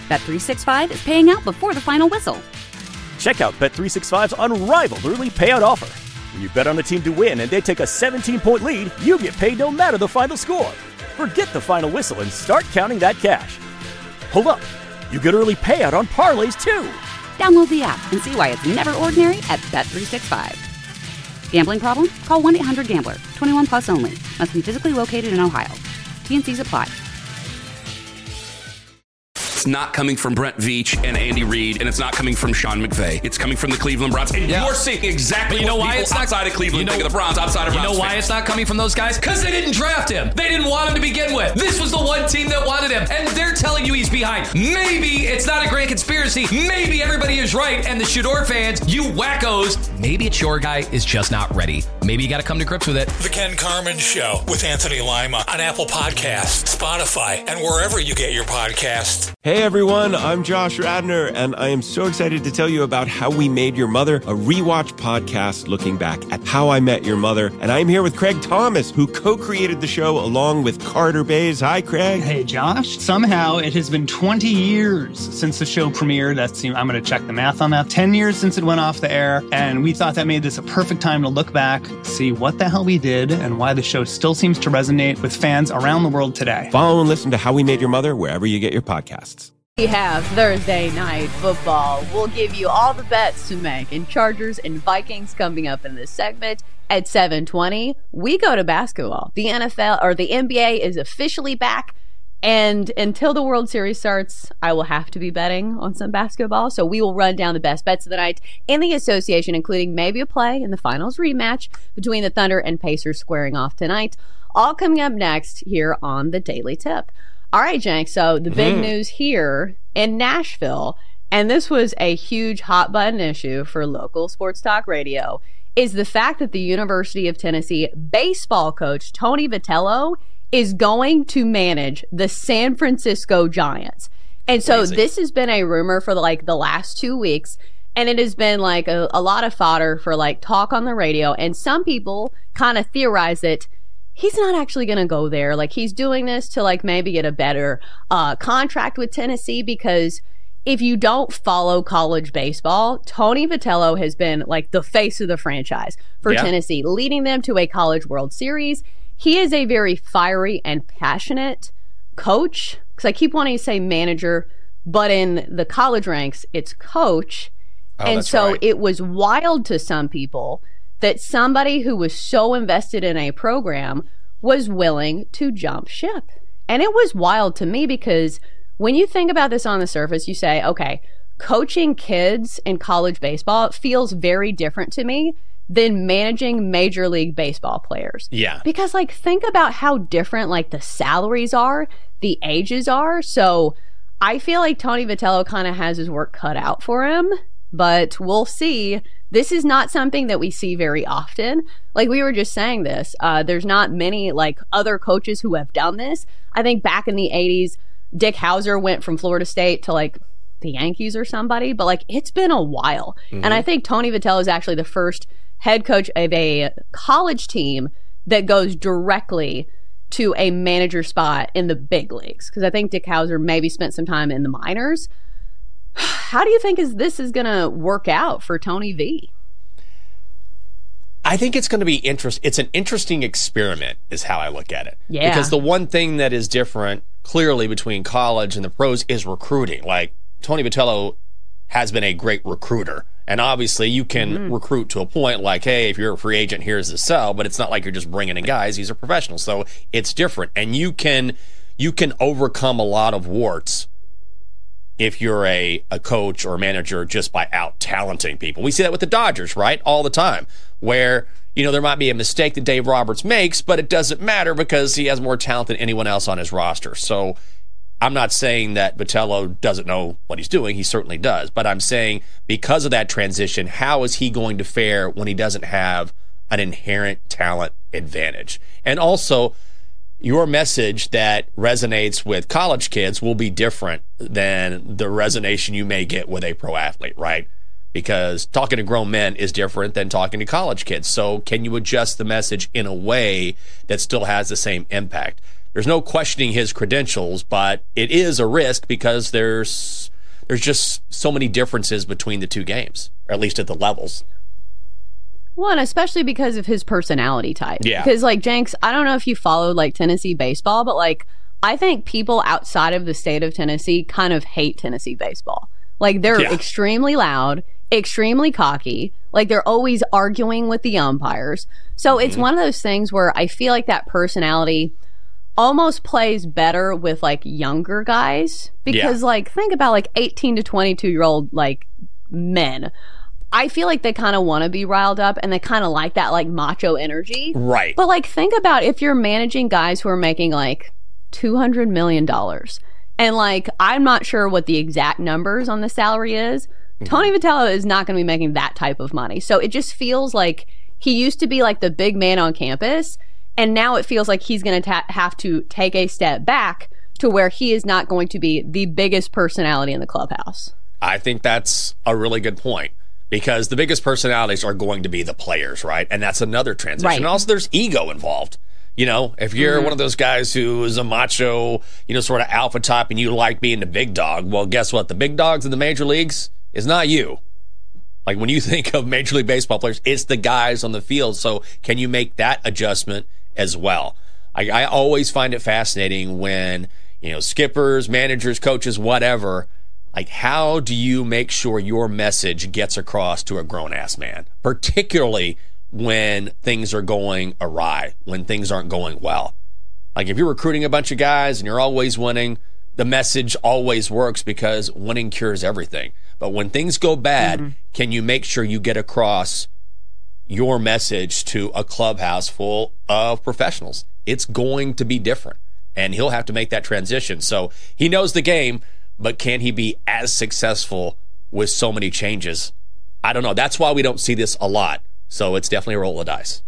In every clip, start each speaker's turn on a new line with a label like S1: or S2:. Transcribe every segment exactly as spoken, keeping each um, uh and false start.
S1: Bet three sixty-five is paying out before the final whistle.
S2: Check out Bet three sixty-five's unrivaled early payout offer. When you bet on a team to win and they take a seventeen-point lead, you get paid no matter the final score. Forget the final whistle and start counting that cash. Hold up. You get early payout on parlays, too.
S1: Download the app and see why it's never ordinary at Bet three sixty-five. Gambling problem? Call one eight hundred gambler. twenty-one plus only. Must be physically located in Ohio. T and C's apply.
S3: It's not coming from Brent Veach and Andy Reid, and it's not coming from Sean McVay. It's coming from the Cleveland Browns. And yeah. you're seeing exactly you know what why people it's not, outside of Cleveland you know, think of the Browns, outside of
S4: You
S3: Browns
S4: know why
S3: fans.
S4: it's not coming from those guys? Because they didn't draft him. They didn't want him to begin with. This was the one team that wanted him, and they're telling you he's behind. Maybe it's not a grand conspiracy. Maybe everybody is right, and the Shador fans, you wackos, maybe it's your guy is just not ready. Maybe you got to come to grips with it.
S5: The Ken Carman Show with Anthony Lima on Apple Podcasts, Spotify, and wherever you get your podcasts.
S6: Hey everyone, I'm Josh Radner, and I am so excited to tell you about How We Made Your Mother, a rewatch podcast looking back at How I Met Your Mother. And I'm here with Craig Thomas, who co-created the show along with Carter Bays. Hi, Craig.
S7: Hey, Josh. Somehow it has been twenty years since the show premiered. That's, I'm going to check the math on that. ten years since it went off the air, and we thought that made this a perfect time to look back, see what the hell we did, and why the show still seems to resonate with fans around the world today.
S6: Follow and listen to How We Made Your Mother wherever you get your podcasts.
S8: We have Thursday Night Football. We'll give you all the bets to make in Chargers and Vikings coming up in this segment at seven twenty. We go to basketball. The N F L or the N B A is officially back, and until the World Series starts, I will have to be betting on some basketball. So we will run down the best bets of the night in the association, including maybe a play in the finals rematch between the Thunder and Pacers squaring off tonight. All coming up next here on the Daily Tip. All right, Jank, so the big mm. news here in Nashville, and this was a huge hot button issue for local sports talk radio, is the fact that the University of Tennessee baseball coach Tony Vitello is going to manage the San Francisco Giants. And so Crazy. This has been a rumor for like the last two weeks, and it has been like a, a lot of fodder for like talk on the radio, and some people kind of theorize that he's not actually going to go there. Like, he's doing this to, like, maybe get a better uh, contract with Tennessee, because if you don't follow college baseball, Tony Vitello has been, like, the face of the franchise for yeah. Tennessee, leading them to a College World Series. He is a very fiery and passionate coach, because I keep wanting to say manager, but in the college ranks, it's coach. Oh, and so right. It was wild to some people that somebody who was so invested in a program was willing to jump ship. And it was wild to me, because when you think about this on the surface, you say, okay, coaching kids in college baseball feels very different to me than managing Major League Baseball players.
S9: Yeah.
S8: Because, like, think about how different, like, the salaries are, the ages are. So I feel like Tony Vitello kind of has his work cut out for him, but we'll see. This is not something that we see very often. Like, we were just saying this. Uh, there's not many, like, other coaches who have done this. I think back in the eighties, Dick Hauser went from Florida State to, like, the Yankees or somebody. But, like, it's been a while. Mm-hmm. And I think Tony Vitello is actually the first head coach of a college team that goes directly to a manager spot in the big leagues. Because I think Dick Hauser maybe spent some time in the minors. How do you think is this is going to work out for Tony V?
S9: I think it's going to be interesting. It's an interesting experiment is how I look at it.
S8: Yeah.
S9: Because the one thing that is different clearly between college and the pros is recruiting. Like, Tony Vitello has been a great recruiter. And obviously you can mm-hmm. recruit to a point like, hey, if you're a free agent, here's the sell. But it's not like you're just bringing in guys. These are professionals. So it's different. And you can you can overcome a lot of warts if you're a, a coach or a manager just by out-talenting people. We see that with the Dodgers, right? All the time, where, you know, there might be a mistake that Dave Roberts makes, but it doesn't matter because he has more talent than anyone else on his roster. So I'm not saying that Vitello doesn't know what he's doing. He certainly does. But I'm saying because of that transition, how is he going to fare when he doesn't have an inherent talent advantage? And also, your message that resonates with college kids will be different than the resonation you may get with a pro athlete, right? Because talking to grown men is different than talking to college kids. So can you adjust the message in a way that still has the same impact? There's no questioning his credentials, but it is a risk because there's there's just so many differences between the two games, or at least at the levels.
S8: Well, and especially because of his personality type.
S9: Yeah.
S8: Because, like, Jenks, I don't know if you followed, like, Tennessee baseball, but, like, I think people outside of the state of Tennessee kind of hate Tennessee baseball. Like, they're yeah. extremely loud, extremely cocky. Like, they're always arguing with the umpires. So mm-hmm. it's one of those things where I feel like that personality almost plays better with, like, younger guys. Because, yeah. like, think about, like, eighteen to twenty-two-year-old, like, men. I feel like they kind of want to be riled up and they kind of like that, like, macho energy.
S9: Right.
S8: But, like, think about if you're managing guys who are making, like, two hundred million dollars. And, like, I'm not sure what the exact numbers on the salary is. Mm-hmm. Tony Vitello is not going to be making that type of money. So it just feels like he used to be, like, the big man on campus. And now it feels like he's going to ta- have to take a step back to where he is not going to be the biggest personality in the clubhouse.
S9: I think that's a really good point. Because the biggest personalities are going to be the players, right? And that's another transition.
S8: Right.
S9: And also, there's ego involved. You know, if you're mm-hmm. one of those guys who is a macho, you know, sort of alpha type and you like being the big dog, well, guess what? The big dogs in the major leagues is not you. Like, when you think of Major League Baseball players, it's the guys on the field. So can you make that adjustment as well? I, I always find it fascinating when, you know, skippers, managers, coaches, whatever, like, how do you make sure your message gets across to a grown-ass man, particularly when things are going awry, when things aren't going well? Like, if you're recruiting a bunch of guys and you're always winning, the message always works because winning cures everything. But when things go bad, mm-hmm. can you make sure you get across your message to a clubhouse full of professionals? It's going to be different, and he'll have to make that transition. So he knows the game, but can he be as successful with so many changes? I don't know. That's why we don't see this a lot. So it's definitely a roll of dice.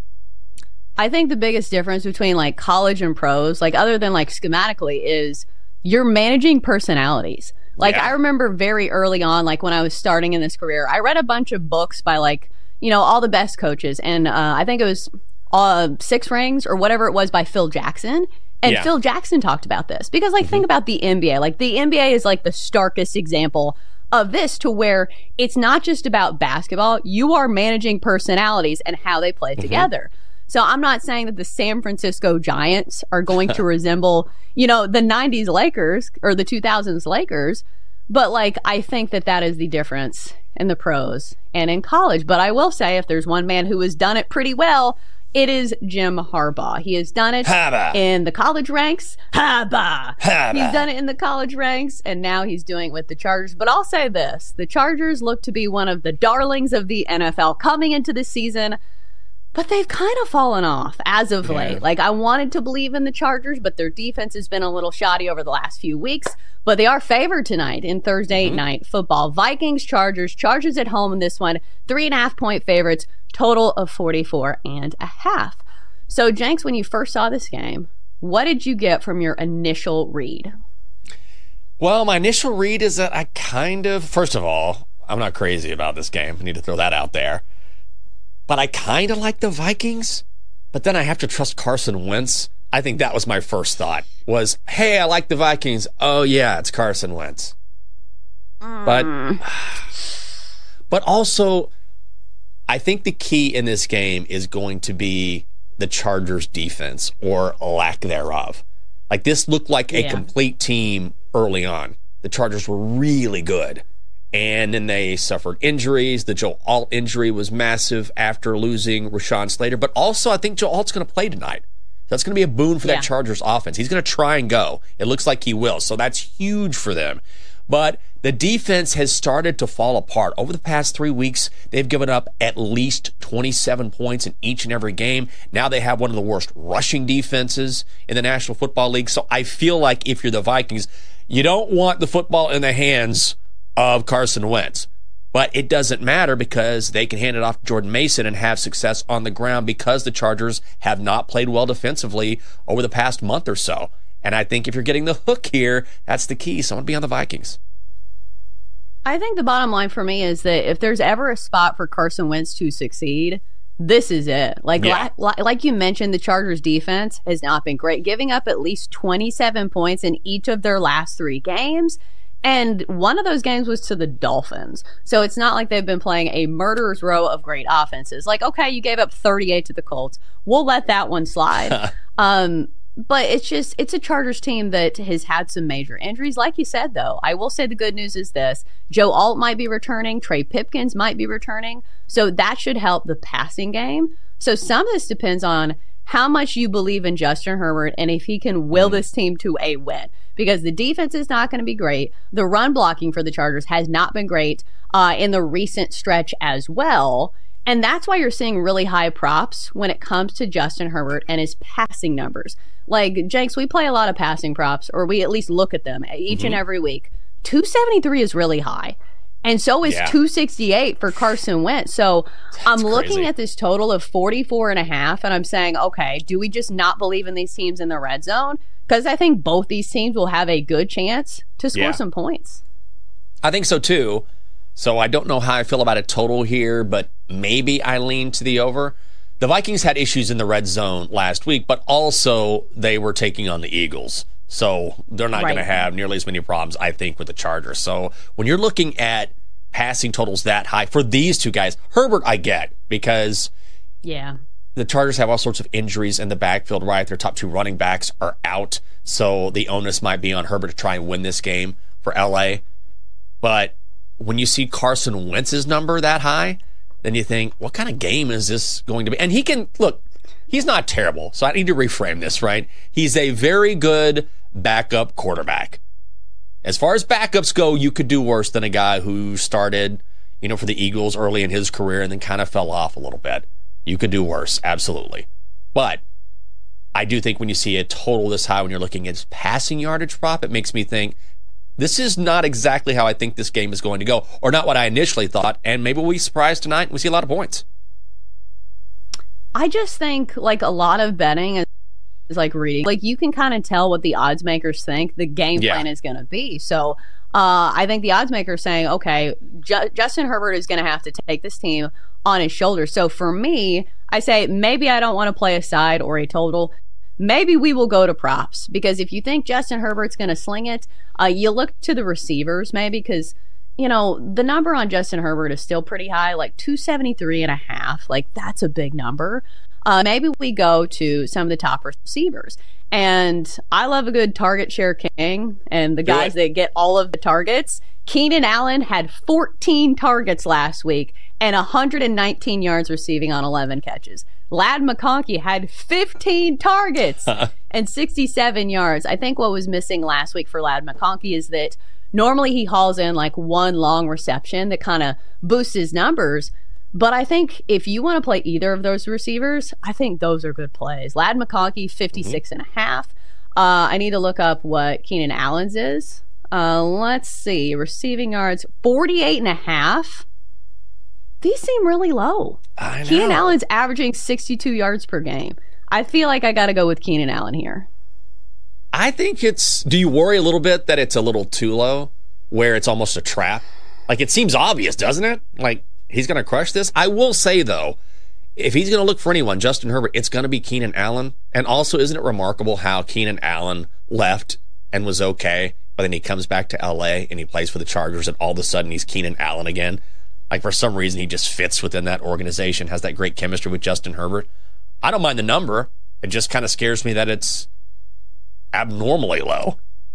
S8: I think the biggest difference between, like, college and pros, like, other than, like, schematically, is you're managing personalities. Like, yeah. I remember very early on, like, when I was starting in this career, I read a bunch of books by, like, you know, all the best coaches. And uh, I think it was uh, Six Rings or whatever it was by Phil Jackson. And yeah. Phil Jackson talked about this because, like, mm-hmm. think about the N B A. Like, the N B A is, like, the starkest example of this, to where it's not just about basketball. You are managing personalities and how they play mm-hmm. together. So I'm not saying that the San Francisco Giants are going to resemble, you know, the nineties Lakers or the two thousands Lakers. But, like, I think that that is the difference in the pros and in college. But I will say, if there's one man who has done it pretty well, it is Jim Harbaugh. He has done it
S9: Harbaugh.
S8: in the college ranks. Harbaugh.
S9: Harbaugh.
S8: He's done it in the college ranks, and now he's doing it with the Chargers. But I'll say this. The Chargers look to be one of the darlings of the N F L coming into this season, but they've kind of fallen off as of yeah. late. Like, I wanted to believe in the Chargers, but their defense has been a little shoddy over the last few weeks. But they are favored tonight in Thursday mm-hmm. night football. Vikings, Chargers. Chargers at home in this one. Three and a half point favorites. Total of forty-four and a half. So, Jenks, when you first saw this game, what did you get from your initial read?
S9: Well, my initial read is that I kind of, first of all, I'm not crazy about this game. I need to throw that out there. But I kind of like the Vikings. But then I have to trust Carson Wentz. I think that was my first thought, was, hey, I like the Vikings. Oh, yeah, it's Carson Wentz. Mm. But, but also, I think the key in this game is going to be the Chargers defense, or lack thereof. Like, this looked like a yeah. complete team early on. The Chargers were really good. And then they suffered injuries. The Joe Alt injury was massive after losing Rashawn Slater. But also, I think Joe Alt's going to play tonight. That's going to be a boon for yeah. that Chargers offense. He's going to try and go. It looks like he will. So that's huge for them. But the defense has started to fall apart. Over the past three weeks, they've given up at least twenty-seven points in each and every game. Now they have one of the worst rushing defenses in the National Football League. So I feel like if you're the Vikings, you don't want the football in the hands of Carson Wentz. But it doesn't matter because they can hand it off to Jordan Mason and have success on the ground because the Chargers have not played well defensively over the past month or so. And I think if you're getting the hook here, that's the key. So I'm going to be on the Vikings.
S8: I think the bottom line for me is that if there's ever a spot for Carson Wentz to succeed, this is it. Like,
S9: Yeah.
S8: like like you mentioned, the Chargers defense has not been great, giving up at least twenty-seven points in each of their last three games. And one of those games was to the Dolphins. So it's not like they've been playing a murderer's row of great offenses. Like, okay, you gave up thirty-eight to the Colts. We'll let that one slide. um, but it's just, it's a Chargers team that has had some major injuries. Like you said, though, I will say the good news is this. Joe Alt might be returning. Trey Pipkins might be returning. So that should help the passing game. So some of this depends on how much you believe in Justin Herbert and if he can will this team to a win. Because the defense is not going to be great. The run blocking for the Chargers has not been great uh, in the recent stretch as well. And that's why you're seeing really high props when it comes to Justin Herbert and his passing numbers. Like, Jenks, we play a lot of passing props, or we at least look at them each mm-hmm. and every week. two seventy-three is really high. And so is yeah. two sixty-eight for Carson Wentz. So That's I'm looking crazy. At this total of forty-four and a half, and I'm saying, okay, do we just not believe in these teams in the red zone? Because I think both these teams will have a good chance to score yeah. some points.
S9: I think so, too. So I don't know how I feel about a total here, but maybe I lean to the over. The Vikings had issues in the red zone last week, but also they were taking on the Eagles. So they're not right. going to have nearly as many problems, I think, with the Chargers. So when you're looking at passing totals that high for these two guys, Herbert I get because
S8: yeah,
S9: the Chargers have all sorts of injuries in the backfield, right? Their top two running backs are out, so the onus might be on Herbert to try and win this game for L A. But when you see Carson Wentz's number that high, then you think, what kind of game is this going to be? And he can, look, he's not terrible, so I need to reframe this, right? He's a very good backup quarterback. As far as backups go, you could do worse than a guy who started, you know, for the Eagles early in his career and then kind of fell off a little bit. You could do worse, absolutely. But I do think when you see a total this high, when you're looking at his passing yardage prop, it makes me think, this is not exactly how I think this game is going to go, or not what I initially thought, and maybe we'll be surprised tonight and we see a lot of points.
S8: I just think, like, a lot of betting is, is like reading. Like, you can kind of tell what the odds makers think the game plan yeah. is going to be. So uh, I think the odds maker is saying, okay, Ju- Justin Herbert is going to have to take this team on his shoulders. So for me, I say maybe I don't want to play a side or a total. Maybe we will go to props, because if you think Justin Herbert's going to sling it, uh, you look to the receivers maybe, because, you know, the number on Justin Herbert is still pretty high, like two seventy-three and a half. Like, that's a big number. Uh, maybe we go to some of the top receivers. And I love a good target share king, and the guys that get all of the targets. Keenan Allen had fourteen targets last week and one hundred nineteen yards receiving on eleven catches. Ladd McConkey had fifteen targets and sixty-seven yards. I think what was missing last week for Ladd McConkey is that normally he hauls in like one long reception that kind of boosts his numbers. But I think if you want to play either of those receivers, I think those are good plays. Ladd McConkey, fifty-six mm-hmm. and a half. Uh, I need to look up what Keenan Allen's is. Uh, let's see. Receiving yards, forty-eight and a half. These seem really low.
S9: I know.
S8: Keenan Allen's averaging sixty-two yards per game. I feel like I got to go with Keenan Allen here.
S9: I think it's... Do you worry a little bit that it's a little too low, where it's almost a trap? Like, it seems obvious, doesn't it? Like, he's going to crush this? I will say, though, if he's going to look for anyone, Justin Herbert, it's going to be Keenan Allen. And also, isn't it remarkable how Keenan Allen left and was okay, but then he comes back to L A and he plays for the Chargers, and all of a sudden he's Keenan Allen again? Like, for some reason, he just fits within that organization, has that great chemistry with Justin Herbert. I don't mind the number. It just kind of scares me that it's abnormally low.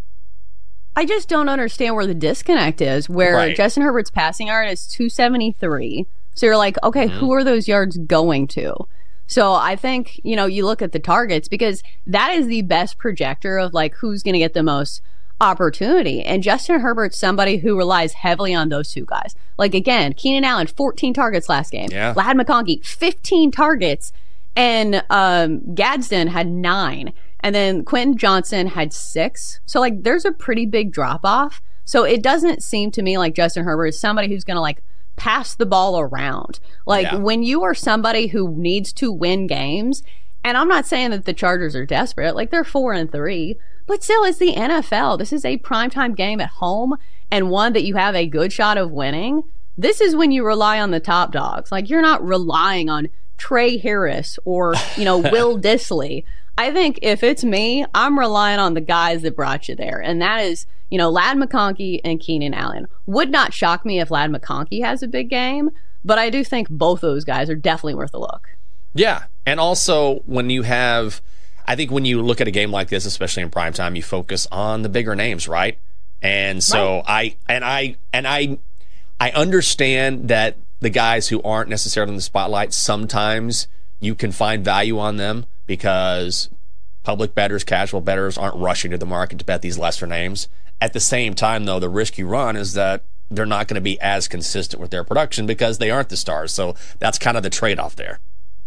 S8: I just don't understand where the disconnect is, where right. Justin Herbert's passing yard is two seventy-three. So you're like, okay, mm-hmm. who are those yards going to? So I think, you know, you look at the targets, because that is the best projector of, like, who's going to get the most opportunity. And Justin Herbert's somebody who relies heavily on those two guys. Like, again, Keenan Allen, fourteen targets last game.
S9: Yeah.
S8: Ladd McConkey, fifteen targets. And um, Gadsden had nine. And then Quentin Johnson had six. So, like, there's a pretty big drop-off. So it doesn't seem to me like Justin Herbert is somebody who's going to, like, pass the ball around. Like, yeah. when you are somebody who needs to win games, and I'm not saying that the Chargers are desperate. Like, they're four and three. But still, it's the N F L. This is a primetime game at home, and one that you have a good shot of winning. This is when you rely on the top dogs. Like, you're not relying on Trey Harris or, you know, Will Dissly. I think if it's me, I'm relying on the guys that brought you there. And that is, you know, Ladd McConkey and Keenan Allen. Would not shock me if Ladd McConkey has a big game, but I do think both those guys are definitely worth a look.
S9: Yeah. And also when you have, I think when you look at a game like this, especially in primetime, you focus on the bigger names, right? And so right. I, and I, and I, I understand that the guys who aren't necessarily in the spotlight, sometimes you can find value on them because public bettors, casual bettors aren't rushing to the market to bet these lesser names. At the same time, though, the risk you run is that they're not going to be as consistent with their production because they aren't the stars. So that's kind of the trade-off there.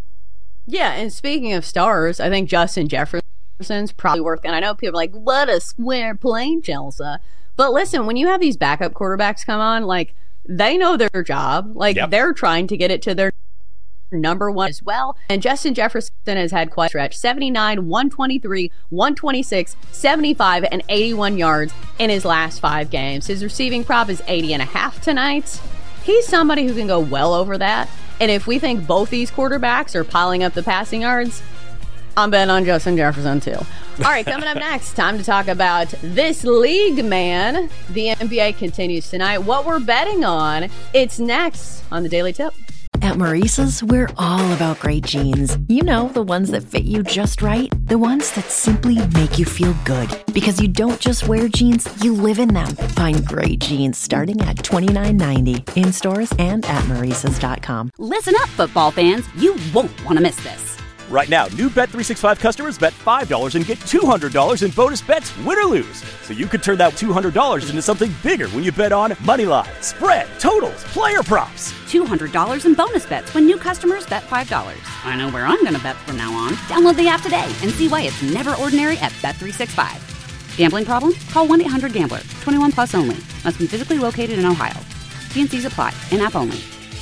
S8: Yeah, and speaking of stars, I think Justin Jefferson's probably worth, and I know people are like, what a square plane, Chelsea. But listen, when you have these backup quarterbacks come on, like, they know their job. Like, yep. They're trying to get it to their number one as well. And Justin Jefferson has had quite a stretch. seventy-nine, one twenty-three, one twenty-six, seventy-five, and eighty-one yards in his last five games. His receiving prop is eighty and a half tonight. He's somebody who can go well over that. And if we think both these quarterbacks are piling up the passing yards, I'm betting on Justin Jefferson too. All right, coming up next, time to talk about this league, man. The N B A continues tonight. What we're betting on, it's next on the Daily Tip.
S10: At Maurice's, we're all about great jeans. You know, the ones that fit you just right. The ones that simply make you feel good. Because you don't just wear jeans, you live in them. Find great jeans starting at twenty-nine ninety in stores and at Maurices dot com.
S1: Listen up, football fans. You won't want to miss this.
S2: Right now, new Bet three sixty-five customers bet five dollars and get two hundred dollars in bonus bets, win or lose. So you could turn that two hundred dollars into something bigger when you bet on money line, spread, totals, player props.
S1: two hundred dollars in bonus bets when new customers bet five dollars. I know where I'm going to bet from now on. Download the app today and see why it's never ordinary at Bet three sixty-five. Gambling problem? Call one eight hundred gambler. twenty-one plus only. Must be physically located in Ohio. T and C's apply. In-app only.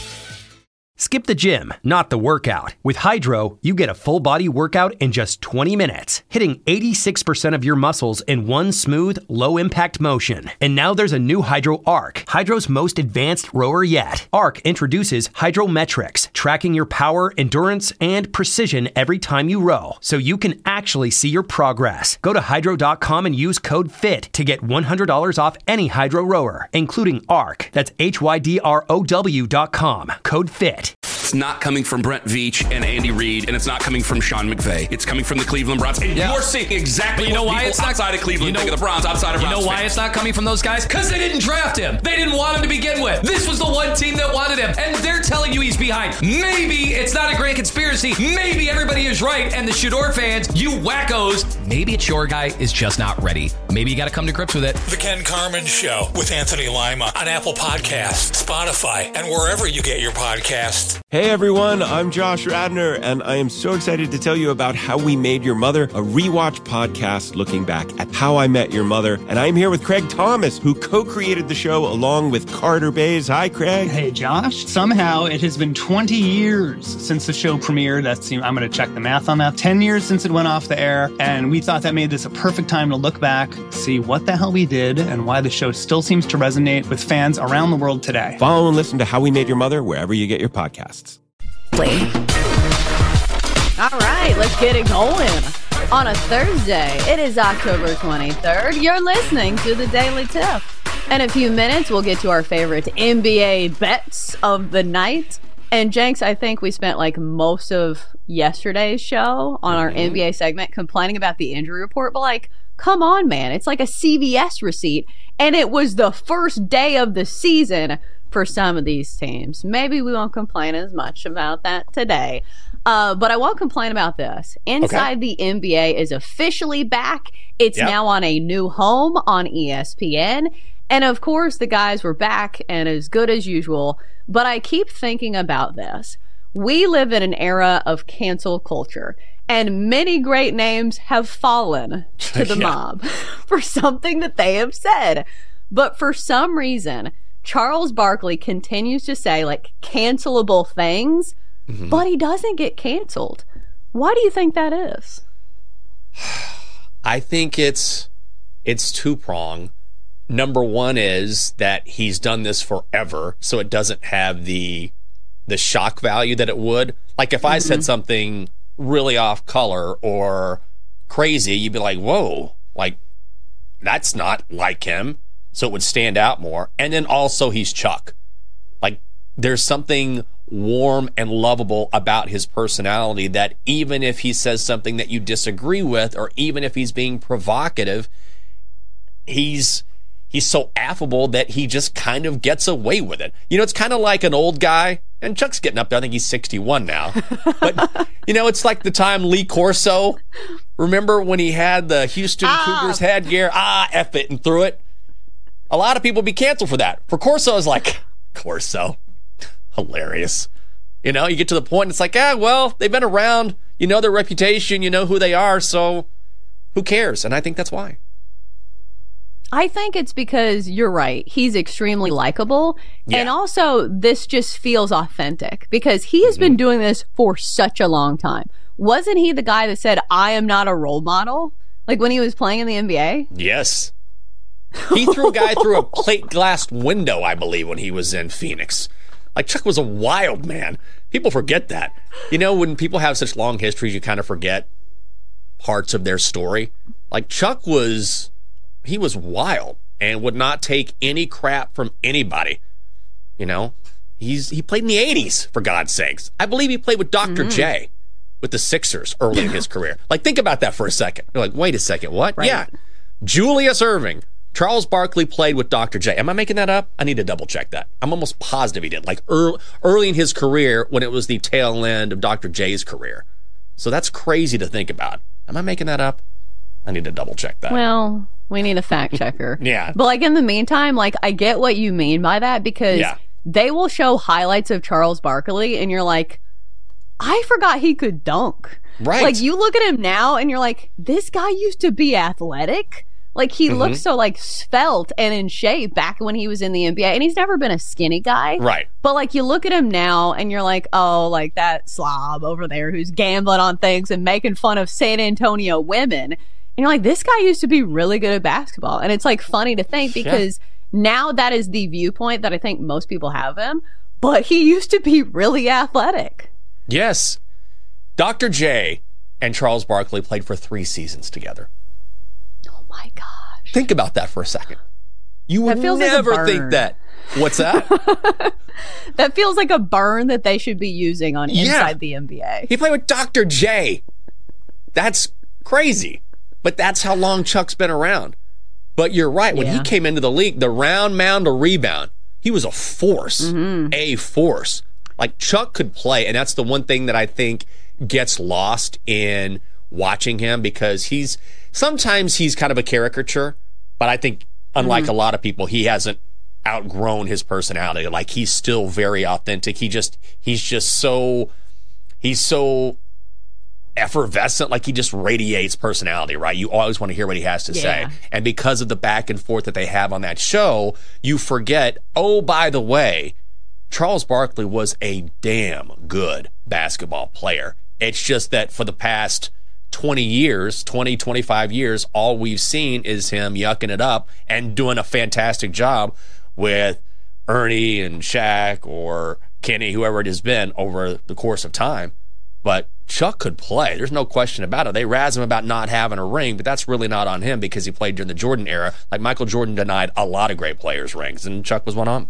S11: Skip the gym, not the workout. With Hydro, you get a full-body workout in just twenty minutes, hitting eighty-six percent of your muscles in one smooth, low-impact motion. And now there's a new Hydro Arc, Hydro's most advanced rower yet. Arc introduces Hydrometrics, tracking your power, endurance, and precision every time you row, so you can actually see your progress. Go to hydro dot com and use code FIT to get one hundred dollars off any Hydro rower, including Arc. That's H Y D R O W dot com. Code FIT.
S3: It's not coming from Brent Veach and Andy Reid, and it's not coming from Sean McVay. It's coming from the Cleveland Browns. And yeah. You're seeing exactly
S4: but you know
S3: what
S4: why
S3: people
S4: it's not,
S3: outside of Cleveland you know, think of the Browns, outside of
S4: You
S3: Browns
S4: know why
S3: fans.
S4: it's not coming from those guys? Because they didn't draft him. They didn't want him to begin with. This was the one team that wanted him, and they're telling you he's behind. Maybe it's not a grand conspiracy. Maybe everybody is right, and the Shador fans, you wackos, maybe it's your guy is just not ready. Maybe you got to come to grips with it.
S5: The Ken Carman Show with Anthony Lima on Apple Podcasts, Spotify, and wherever you get your podcasts.
S6: Hey everyone, I'm Josh Radner, and I am so excited to tell you about How We Made Your Mother, a rewatch podcast looking back at How I Met Your Mother. And I'm here with Craig Thomas, who co-created the show along with Carter Bays. Hi, Craig.
S7: Hey, Josh. Somehow it has been twenty years since the show premiered. That's, I'm going to check the math on that. ten years since it went off the air, and we thought that made this a perfect time to look back, see what the hell we did, and why the show still seems to resonate with fans around the world today.
S6: Follow and listen to How We Made Your Mother wherever you get your podcasts.
S8: All right, let's get it going. On a Thursday, it is October twenty-third. You're listening to the Daily Tip. In a few minutes, we'll get to our favorite N B A bets of the night. And Jenks, I think we spent like most of yesterday's show on our mm-hmm. N B A segment complaining about the injury report. But like, come on, man. It's like a C V S receipt. And it was the first day of the season for some of these teams. Maybe we won't complain as much about that today. Uh, but I won't complain about this. Inside okay. the N B A is officially back. It's yep. now on a new home on E S P N. And of course, the guys were back and as good as usual. But I keep thinking about this. We live in an era of cancel culture. And many great names have fallen to the yeah. mob for something that they have said. But for some reason, Charles Barkley continues to say like cancelable things, mm-hmm. but he doesn't get canceled. Why do you think that is?
S9: I think it's it's two-pronged. Number one is that he's done this forever, so it doesn't have the the shock value that it would. Like if I mm-hmm. said something really off color or crazy, you'd be like, whoa, like that's not like him. So it would stand out more. And then also he's Chuck. Like there's something warm and lovable about his personality that even if he says something that you disagree with, or even if he's being provocative, he's he's so affable that he just kind of gets away with it. You know, it's kind of like an old guy, and Chuck's getting up there. I think he's sixty-one now. But, you know, it's like the time Lee Corso, remember when he had the Houston ah. Cougars headgear? Ah, F it, and threw it. A lot of people be canceled for that. For Corso, it's like, Corso. Hilarious. You know, you get to the point and it's like, ah, well, they've been around. You know their reputation. You know who they are. So who cares? And I think that's why.
S8: I think it's because you're right. He's extremely likable. Yeah. And also, this just feels authentic because he has mm-hmm. been doing this for such a long time. Wasn't he the guy that said, I am not a role model? Like when he was playing in the N B A?
S9: Yes. He threw a guy through a plate glass window, I believe, when he was in Phoenix. Like, Chuck was a wild man. People forget that. You know, when people have such long histories, you kind of forget parts of their story. Like, Chuck was, he was wild and would not take any crap from anybody. You know, he's he played in the eighties, for God's sakes. I believe he played with Doctor Mm-hmm. J with the Sixers early in his career. Like, think about that for a second. You're like, wait a second, what? Right. Yeah. Julius Erving. Charles Barkley played with Doctor J. Am I making that up? I need to double check that. I'm almost positive he did. Like early, early in his career when it was the tail end of Doctor J's career. So that's crazy to think about. Am I making that up? I need to double check that.
S8: Well, we need a fact checker.
S9: Yeah.
S8: But like in the meantime, like I get what you mean by that because yeah. they will show highlights of Charles Barkley and you're like, I forgot he could dunk.
S9: Right.
S8: Like you look at him now and you're like, this guy used to be athletic. Like, he mm-hmm. looks so, like, svelte and in shape back when he was in the N B A. And he's never been a skinny guy.
S9: Right.
S8: But, like, you look at him now and you're like, oh, like, that slob over there who's gambling on things and making fun of San Antonio women. And you're like, this guy used to be really good at basketball. And it's, like, funny to think because yeah. now that is the viewpoint that I think most people have him. But he used to be really athletic.
S9: Yes. Doctor J and Charles Barkley played for three seasons together.
S8: My gosh.
S9: Think about that for a second. You would never
S8: like
S9: think that. What's that?
S8: That feels like a burn that they should be using on
S9: yeah.
S8: Inside the N B A.
S9: He played with Doctor J. That's crazy. But that's how long Chuck's been around. But you're right. When yeah. he came into the league, the round mound to rebound, he was a force. Mm-hmm. A force. Like Chuck could play. And that's the one thing that I think gets lost in watching him because he's sometimes he's kind of a caricature, but I think unlike mm-hmm. a lot of people, he hasn't outgrown his personality. Like he's still very authentic. He just he's just so he's so effervescent, like he just radiates personality, right? You always want to hear what he has to yeah. say. And because of the back and forth that they have on that show, you forget, oh, by the way, Charles Barkley was a damn good basketball player. It's just that for the past twenty years, twenty, twenty-five years, all we've seen is him yucking it up and doing a fantastic job with Ernie and Shaq or Kenny, whoever it has been over the course of time. But Chuck could play. There's no question about it. They razz him about not having a ring, but that's really not on him because he played during the Jordan era. Like Michael Jordan denied a lot of great players rings, and Chuck was one of them.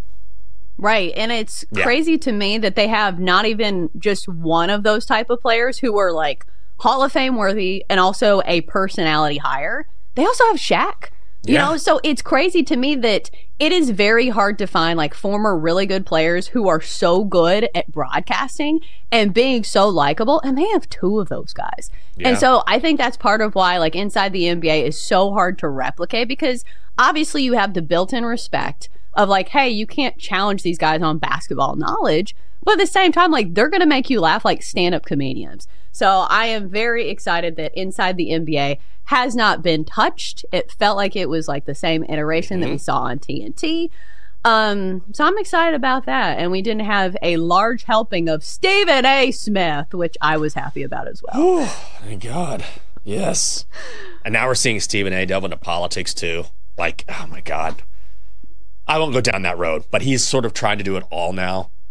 S8: Right, and it's yeah. crazy to me that they have not even just one of those type of players who are like Hall of Fame worthy and also a personality hire. They also have Shaq. You yeah. know, so it's crazy to me that it is very hard to find like former really good players who are so good at broadcasting and being so likable, and they have two of those guys. Yeah. And so I think that's part of why like Inside the N B A is so hard to replicate because obviously you have the built-in respect of like, hey, you can't challenge these guys on basketball knowledge, but at the same time, like they're going to make you laugh like stand-up comedians. So I am very excited that Inside the N B A has not been touched. It felt like it was like the same iteration mm-hmm. that we saw on T N T. Um, so I'm excited about that. And we didn't have a large helping of Stephen A. Smith, which I was happy about as well.
S9: Oh, thank God. Yes. And now we're seeing Stephen A. delve into politics too. Like, oh my God. I won't go down that road, but he's sort of trying to do it all now.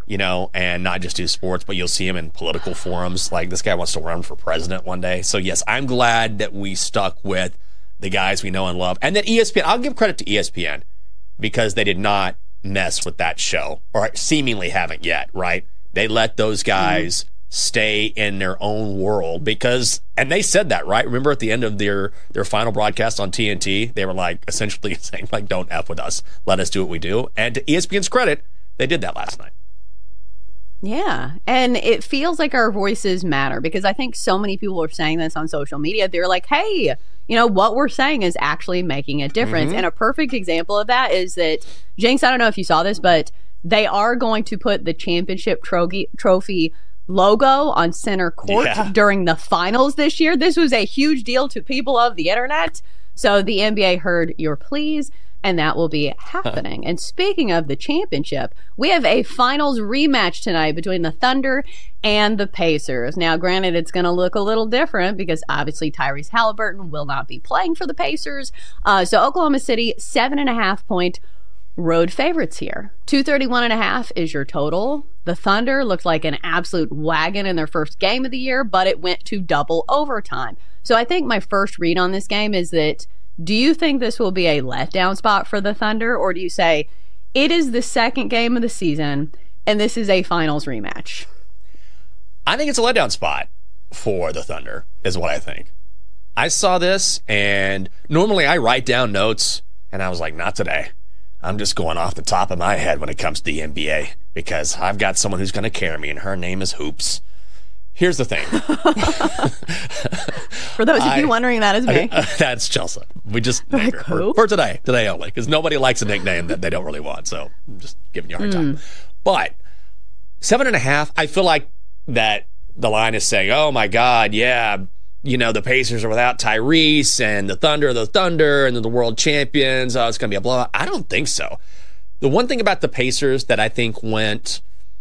S9: you know, and not just do sports, but you'll see him in political forums. Like, this guy wants to run for president one day. So, yes, I'm glad that we stuck with the guys we know and love. And then E S P N, I'll give credit to E S P N because they did not mess with that show, or seemingly haven't yet, right? They let those guys mm. stay in their own world because, and they said that, right? Remember at the end of their, their final broadcast on T N T, they were like essentially saying, like, don't F with us. Let us do what we do. And to E S P N's credit, they did that last night.
S8: Yeah. And it feels like our voices matter because I think so many people are saying this on social media. They're like, hey, you know, what we're saying is actually making a difference. Mm-hmm. And a perfect example of that is that, Jinx, I don't know if you saw this, but they are going to put the championship trophy, trophy logo on center court yeah. during the finals this year. This was a huge deal to people of the internet. So the N B A heard your pleas, and that will be happening. Huh. And speaking of the championship, we have a finals rematch tonight between the Thunder and the Pacers. Now, granted, it's going to look a little different because obviously Tyrese Halliburton will not be playing for the Pacers. Uh, so Oklahoma City, seven and a half point road favorites here. two thirty-one and a half is your total. The Thunder looked like an absolute wagon in their first game of the year, but it went to double overtime. So I think my first read on this game is that, do you think this will be a letdown spot for the Thunder, or do you say it is the second game of the season and this is a finals rematch?
S9: I think it's a letdown spot for the Thunder, is what I think. I saw this, and normally I write down notes, and I was like, not today. I'm just going off the top of my head when it comes to the N B A because I've got someone who's going to carry me, and her name is Hoops. Here's the thing.
S8: For those of I, you wondering, that is me.
S9: I, that's Chelsea. We just named her for, for today, today only, because nobody likes a nickname that they don't really want. So I'm just giving you a hard mm. time. But seven and a half, I feel like that the line is saying, oh my God, yeah, you know, the Pacers are without Tyrese, and the Thunder are the Thunder, and they're the world champions. Oh, it's going to be a blowout. I don't think so. The one thing about the Pacers that I think went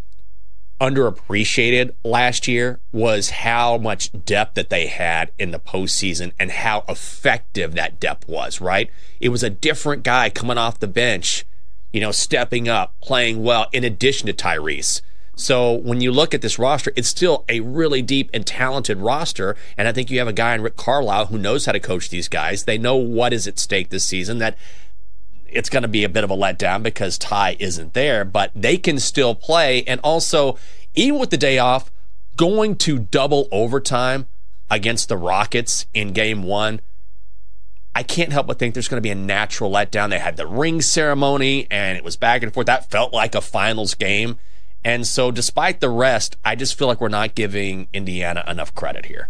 S9: underappreciated last year was how much depth that they had in the postseason and how effective that depth was, right? It was a different guy coming off the bench, you know, stepping up, playing well, in addition to Tyrese. So when you look at this roster, it's still a really deep and talented roster, and I think you have a guy in Rick Carlisle who knows how to coach these guys. They know what is at stake this season, that it's going to be a bit of a letdown because Ty isn't there, but they can still play. And also, even with the day off, going to double overtime against the Rockets in game one, I can't help but think there's going to be a natural letdown. They had the ring ceremony, and it was back and forth. That felt like a finals game. And so despite the rest, I just feel like we're not giving Indiana enough credit here.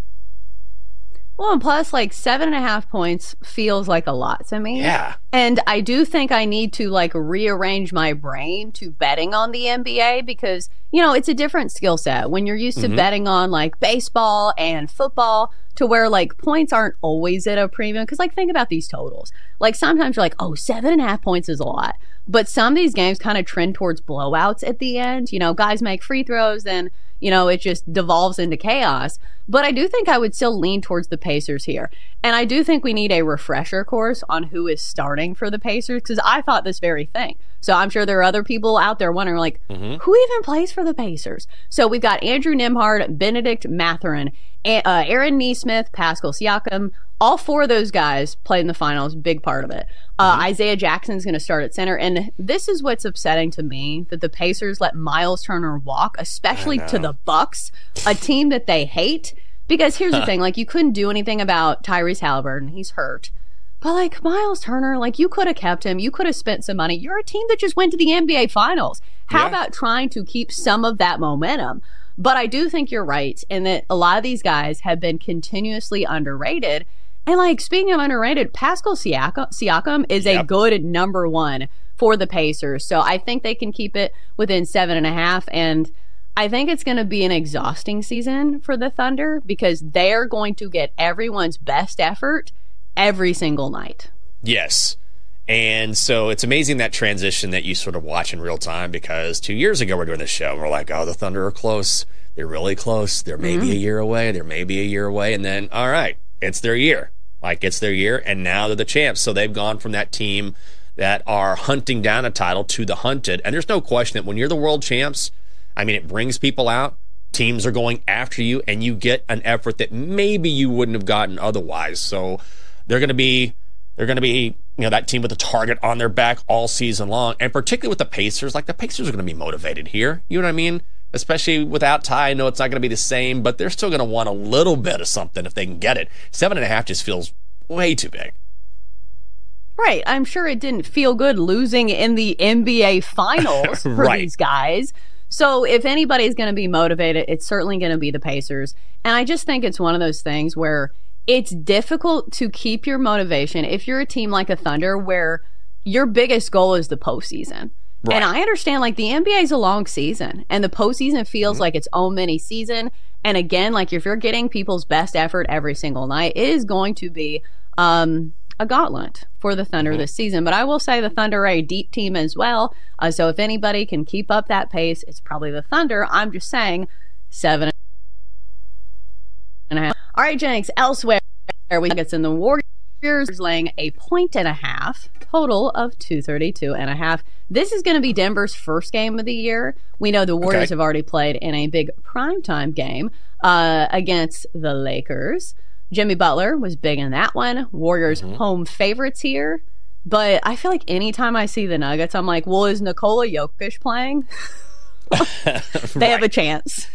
S8: Well, and plus, like, seven and a half points feels like a lot to me.
S9: Yeah.
S8: And I do think I need to, like, rearrange my brain to betting on the N B A because, you know, it's a different skill set. When you're used to mm-hmm. betting on, like, baseball and football, to where, like, points aren't always at a premium. Because, like, think about these totals. Like, sometimes you're like, oh, seven and a half points is a lot. But some of these games kind of trend towards blowouts at the end. You know, guys make free throws, then, you know, it just devolves into chaos. But I do think I would still lean towards the Pacers here. And I do think we need a refresher course on who is starting for the Pacers, because I thought this very thing. So I'm sure there are other people out there wondering, like, mm-hmm. who even plays for the Pacers? So we've got Andrew Nembhard, Benedict Mathurin, uh, Aaron Nesmith, Pascal Siakam. All four of those guys played in the finals, big part of it. Uh, mm-hmm. Isaiah Jackson's going to start at center. And this is what's upsetting to me, that the Pacers let Miles Turner walk, especially to the Bucks, a team that they hate. Because here's the thing, like, you couldn't do anything about Tyrese Halliburton. He's hurt. But, like, Miles Turner, like, you could have kept him. You could have spent some money. You're a team that just went to the N B A Finals. How yeah. about trying to keep some of that momentum? But I do think you're right in that a lot of these guys have been continuously underrated. And, like, speaking of underrated, Pascal Siakam, Siakam is yep. a good number one for the Pacers. So I think they can keep it within seven and a half. And I think it's going to be an exhausting season for the Thunder because they're going to get everyone's best effort every single night.
S9: Yes. And so it's amazing that transition that you sort of watch in real time, because two years ago we're doing this show and we're like, oh, the Thunder are close. They're really close. They're maybe mm-hmm. a year away. They're maybe a year away. And then, all right, it's their year. Like, it's their year, and now they're the champs. So they've gone from that team that are hunting down a title to the hunted. And there's no question that when you're the world champs, I mean, it brings people out. Teams are going after you, and you get an effort that maybe you wouldn't have gotten otherwise. So they're going to be, they're going to be, you know, that team with a target on their back all season long, and particularly with the Pacers. Like, the Pacers are going to be motivated here. You know what I mean? Especially without Ty. I know it's not going to be the same, but they're still going to want a little bit of something if they can get it. Seven and a half just feels way too big.
S8: Right. I'm sure it didn't feel good losing in the N B A Finals for
S9: Right.
S8: these guys. So if anybody's going to be motivated, it's certainly going to be the Pacers. And I just think it's one of those things where it's difficult to keep your motivation if you're a team like a Thunder where your biggest goal is the postseason. Right. And I understand, like, the N B A is a long season, and the postseason feels mm-hmm. like its own mini season. And again, like, if you're getting people's best effort every single night, it is going to be um, a gauntlet for the Thunder mm-hmm. this season. But I will say the Thunder are a deep team as well. Uh, so if anybody can keep up that pace, it's probably the Thunder. I'm just saying seven and a half. All right, Jenks, elsewhere, we get in the Warriors laying a point and a half, total of two thirty-two and a half. This is going to be Denver's first game of the year. We know the Warriors okay. have already played in a big primetime game uh, against the Lakers. Jimmy Butler was big in that one. Warriors mm-hmm. home favorites here. But I feel like anytime I see the Nuggets, I'm like, well, is Nikola Jokic playing? They right. have a chance.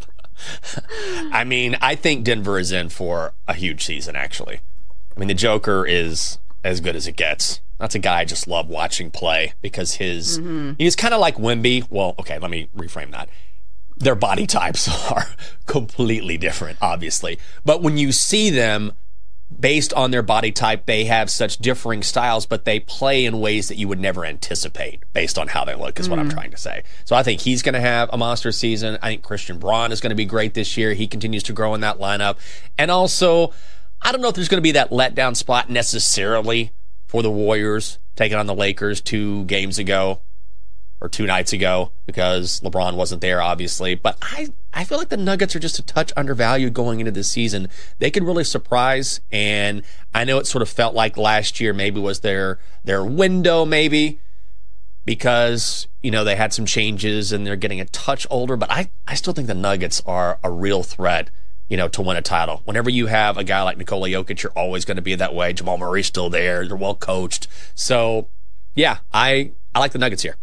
S9: I mean, I think Denver is in for a huge season, actually. I mean, the Joker is as good as it gets. That's a guy I just love watching play because his mm-hmm. he's kind of like Wemby. Well, okay, let me reframe that. Their body types are completely different, obviously. But when you see them based on their body type, they have such differing styles, but they play in ways that you would never anticipate based on how they look, is mm. what I'm trying to say. So I think he's going to have a monster season. I think Christian Braun is going to be great this year. He continues to grow in that lineup. And also, I don't know if there's going to be that letdown spot necessarily for the Warriors taking on the Lakers two games ago or two nights ago because LeBron wasn't there, obviously. But I, I feel like the Nuggets are just a touch undervalued going into this season. They could really surprise, and I know it sort of felt like last year maybe was their their window, maybe, because, you know, they had some changes and they're getting a touch older. But I, I still think the Nuggets are a real threat, you know, to win a title. Whenever you have a guy like Nikola Jokic, you're always going to be that way. Jamal Murray's still there. They're well coached. So, yeah, I, I like the Nuggets here.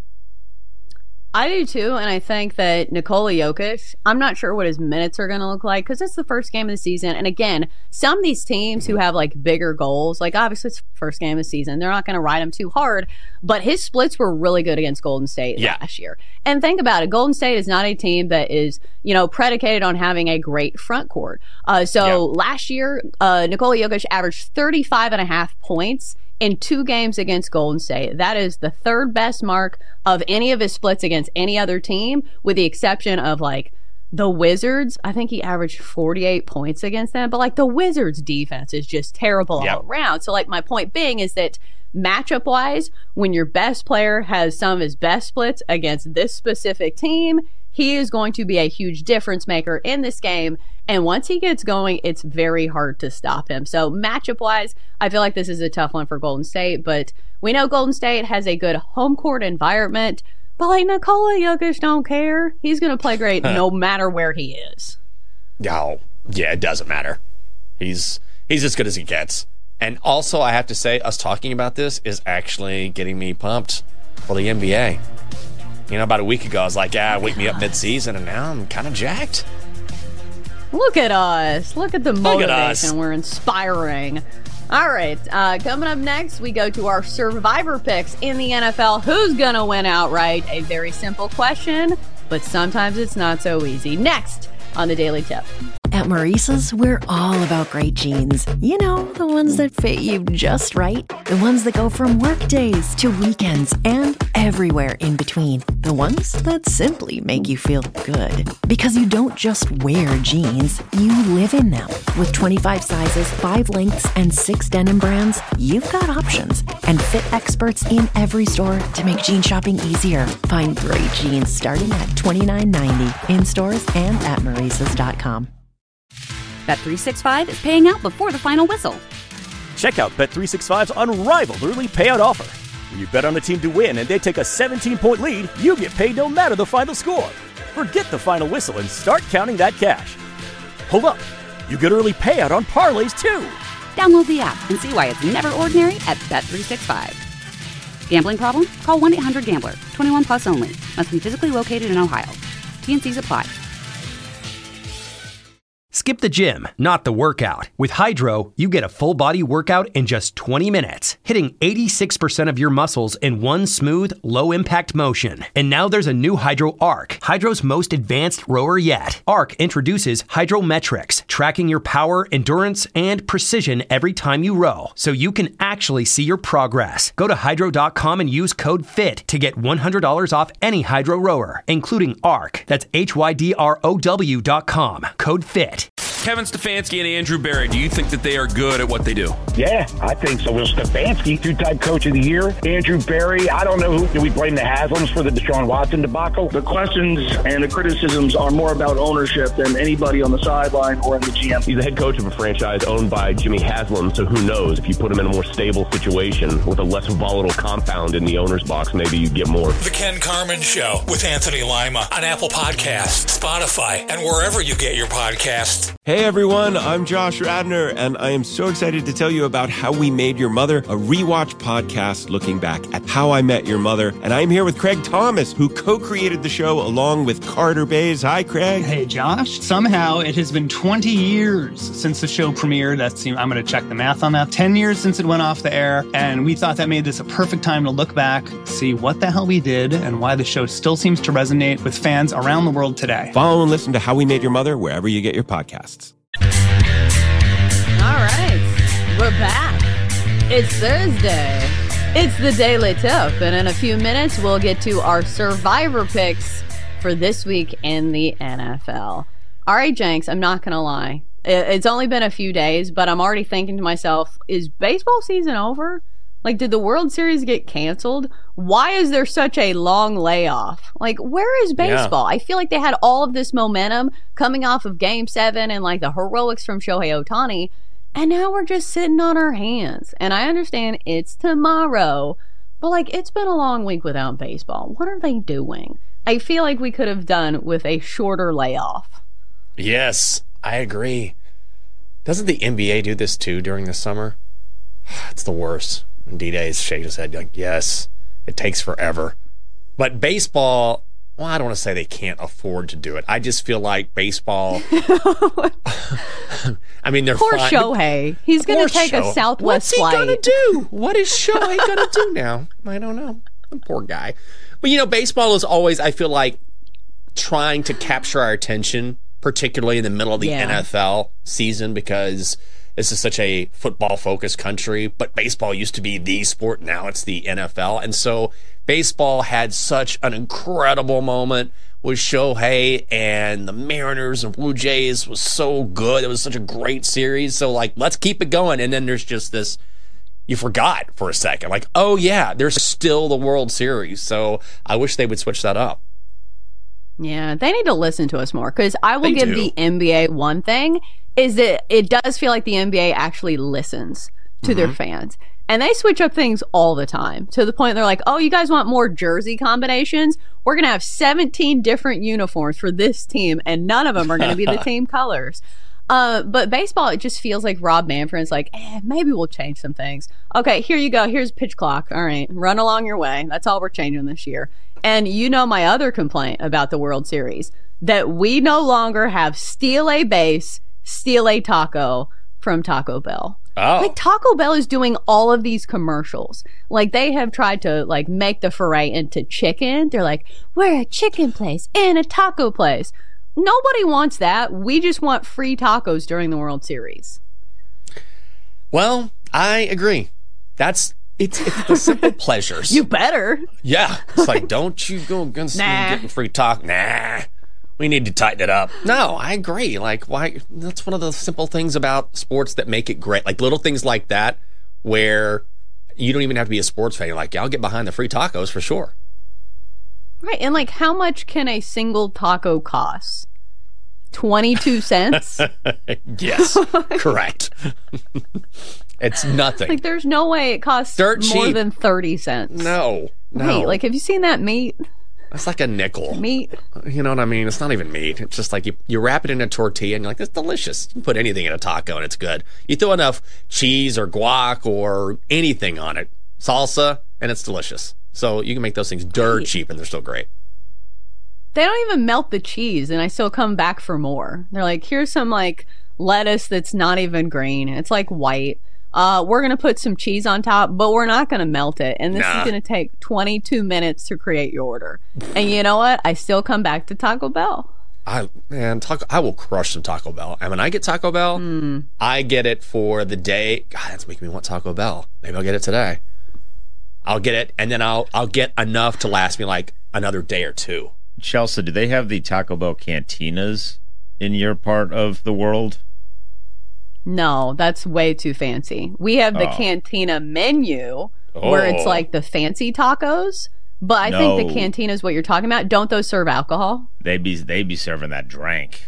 S8: I do too, and I think that Nikola Jokic, I'm not sure what his minutes are going to look like because it's the first game of the season. And again, some of these teams who have like bigger goals, like obviously it's the first game of the season, they're not going to ride him too hard, but his splits were really good against Golden State yeah. last year. And think about it, Golden State is not a team that is, you know, predicated on having a great front court. Uh, so yeah. last year, uh, Nikola Jokic averaged thirty-five and a half points in two games against Golden State. That is the third best mark of any of his splits against any other team, with the exception of like the Wizards. I think he averaged forty-eight points against them, but like the Wizards defense is just terrible yep. all around. So like my point being is that matchup wise, when your best player has some of his best splits against this specific team, he is going to be a huge difference maker in this game. And once he gets going, it's very hard to stop him. So matchup-wise, I feel like this is a tough one for Golden State. But we know Golden State has a good home court environment. But like Nikola Jokic don't care. He's going to play great no matter where he is.
S9: Oh, yeah, it doesn't matter. He's he's as good as he gets. And also, I have to say, us talking about this is actually getting me pumped for the N B A. You know, about a week ago, I was like, yeah, wake me up mid-season, and now I'm kind of jacked.
S8: Look at us. Look at the motivation. At We're inspiring. All right. Uh, coming up next, we go to our survivor picks in the N F L. Who's going to win outright? A very simple question, but sometimes it's not so easy. Next on the Daily Tip.
S10: At Maurice's, we're all about great jeans. You know, the ones that fit you just right. The ones that go from work days to weekends and everywhere in between. The ones that simply make you feel good. Because you don't just wear jeans, you live in them. With twenty-five sizes, five lengths, and six denim brands, you've got options. And fit experts in every store to make jean shopping easier. Find great jeans starting at twenty-nine ninety in stores and at Maurices dot com.
S1: Bet three sixty-five is paying out before the final whistle.
S2: Check out Bet three sixty-five's unrivaled early payout offer. When you bet on a team to win and they take a seventeen-point lead, you get paid no matter the final score. Forget the final whistle and start counting that cash. Hold up. You get early payout on parlays, too.
S1: Download the app and see why it's never ordinary at Bet three sixty-five. Gambling problem? Call one eight hundred gambler. twenty-one plus only. Must be physically located in Ohio. T and C's apply.
S11: Skip the gym, not the workout. With Hydro, you get a full body workout in just twenty minutes, hitting eighty-six percent of your muscles in one smooth, low impact motion. And now there's a new Hydro Arc, Hydro's most advanced rower yet. Arc introduces Hydrometrics, tracking your power, endurance, and precision every time you row, so you can actually see your progress. Go to hydro dot com and use code FIT to get one hundred dollars off any Hydro rower, including Arc. That's H Y D R O W dot com. Code FIT.
S3: Kevin Stefanski and Andrew Berry, do you think that they are good at what they do?
S12: Yeah, I think so. Well, Stefanski, two-time coach of the year. Andrew Berry, I don't know who. Do we blame the Haslams for the Deshaun Watson debacle?
S13: The questions and the criticisms are more about ownership than anybody on the sideline or in the G M.
S14: He's the head coach of a franchise owned by Jimmy Haslam, so who knows? If you put him in a more stable situation with a less volatile compound in the owner's box, maybe you get more.
S5: The Ken Carman Show with Anthony Lima on Apple Podcasts, Spotify, and wherever you get your podcasts.
S6: Hey everyone, I'm Josh Radnor, and I am so excited to tell you about How We Made Your Mother, a rewatch podcast looking back at How I Met Your Mother. And I'm here with Craig Thomas, who co-created the show along with Carter Bays. Hi, Craig.
S7: Hey, Josh. Somehow it has been twenty years since the show premiered. That's, I'm going to check the math on that. ten years since it went off the air, and we thought that made this a perfect time to look back, see what the hell we did, and why the show still seems to resonate with fans around the world today.
S6: Follow and listen to How We Made Your Mother wherever you get your podcasts.
S8: All right, we're back. It's Thursday. It's the Daily Tip, and in a few minutes, we'll get to our Survivor picks for this week in the N F L. All right, Jenks, I'm not going to lie. It's only been a few days, but I'm already thinking to myself, is baseball season over? Like, did the World Series get canceled? Why is there such a long layoff? Like, where is baseball? Yeah. I feel like they had all of this momentum coming off of Game seven and, like, the heroics from Shohei Ohtani, and now we're just sitting on our hands. And I understand it's tomorrow, but, like, it's been a long week without baseball. What are they doing? I feel like we could have done with a shorter layoff.
S9: Yes, I agree. Doesn't the N B A do this, too, during the summer? It's the worst. And D-Day's shaking his head like, yes, it takes forever. But baseball, well, I don't want to say they can't afford to do it. I just feel like baseball... I mean, they're
S8: Poor
S9: fine.
S8: Shohei. He's going to take
S9: Show.
S8: a Southwest
S9: What's he
S8: flight.
S9: going to do? What is Shohei going to do now? I don't know. The poor guy. But, you know, baseball is always, I feel like, trying to capture our attention, particularly in the middle of the
S8: Yeah.
S9: N F L season, because... this is such a football-focused country, but baseball used to be the sport. Now it's the N F L. And so baseball had such an incredible moment with Shohei, and the Mariners and Blue Jays was so good. It was such a great series. So, like, let's keep it going. And then there's just this, you forgot for a second. Like, oh, yeah, there's still the World Series. So I wish they would switch that up.
S8: Yeah, they need to listen to us more, because I will
S9: They
S8: give
S9: do.
S8: the N B A one thing, is that it does feel like the N B A actually listens to
S9: Mm-hmm.
S8: their fans. And they switch up things all the time, to the point they're like, oh, you guys want more jersey combinations? We're going to have seventeen different uniforms for this team, and none of them are going to be the team colors. Uh, but baseball, it just feels like Rob Manfred's like, eh, maybe we'll change some things. Okay, here you go. Here's pitch clock. All right, run along your way. That's all we're changing this year. And you know my other complaint about the World Series, that we no longer have steal a base, steal a taco from Taco Bell.
S9: Oh.
S8: Like, Taco Bell is doing all of these commercials. Like, they have tried to, like, make the foray into chicken. They're like, we're a chicken place and a taco place. Nobody wants that. We just want free tacos during the World Series.
S9: Well, I agree. That's it's it's the simple pleasures.
S8: You better.
S9: Yeah. It's like, don't you go against me
S8: Nah.
S9: getting free talk. Nah. We need to tighten it up. No, I agree. Like, why? That's one of the simple things about sports that make it great. Like, little things like that where you don't even have to be a sports fan. You're like, yeah, I'll get behind the free tacos for sure.
S8: Right. And, like, how much can a single taco cost? twenty-two cents?
S9: Yes. Correct. It's nothing.
S8: Like, there's no way it costs
S9: Dirt
S8: more
S9: cheap.
S8: than thirty cents.
S9: No. No.
S8: Right. Like, have you seen that meat?
S9: It's like a nickel.
S8: Meat.
S9: You know what I mean? It's not even meat. It's just like you, you wrap it in a tortilla and you're like, it's delicious. You can put anything in a taco and it's good. You throw enough cheese or guac or anything on it, salsa, and it's delicious. So you can make those things dirt cheap and they're still great.
S8: They don't even melt the cheese and I still come back for more. They're like, here's some like lettuce that's not even green. It's like white. Uh, we're going to put some cheese on top, but we're not going to melt it. And this nah. is going to take twenty-two minutes to create your order. And you know what? I still come back to Taco Bell.
S9: I man, taco, I will crush some Taco Bell. And when I get Taco Bell, mm. I get it for the day. God, that's making me want Taco Bell. Maybe I'll get it today. I'll get it, and then I'll I'll get enough to last me like another day or two.
S15: Chelsea, do they have the Taco Bell cantinas in your part of the world?
S8: No, that's way too fancy. We have the oh. Cantina menu oh. where it's like the fancy tacos, but I no. think the Cantina is what you're talking about. Don't those serve alcohol?
S15: They be they be serving that drink.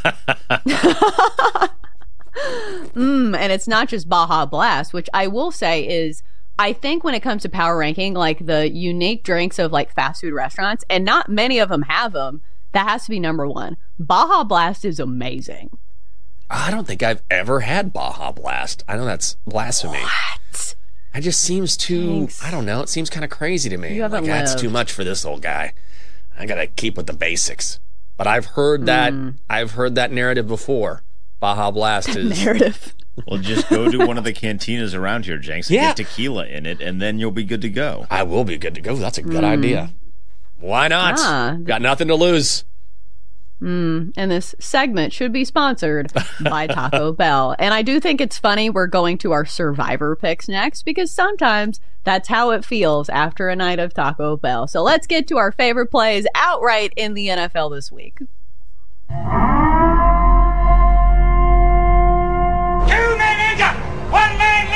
S8: mm, and it's not just Baja Blast, which I will say is, I think when it comes to power ranking, like the unique drinks of like fast food restaurants, and not many of them have them, that has to be number one. Baja Blast is amazing.
S9: I don't think I've ever had Baja Blast. I know that's blasphemy.
S8: What?
S9: It just seems too, Thanks. I don't know, it seems kind of crazy to me.
S8: You haven't
S9: like,
S8: lived.
S9: That's too much for this old guy. I got to keep with the basics. But I've heard that, mm. I've heard that narrative before. Baja Blast is...
S8: narrative.
S15: Well, just go to one of the cantinas around here, Jenks, and yeah. get tequila in it, and then you'll be good to go.
S9: I will be good to go. That's a good mm. idea. Why not? Ah. Got nothing to lose.
S8: Mm, and this segment should be sponsored by Taco Bell. And I do think it's funny we're going to our Survivor picks next, because sometimes that's how it feels after a night of Taco Bell. So let's get to our favorite plays outright in the N F L this week.
S16: Two men injured, one man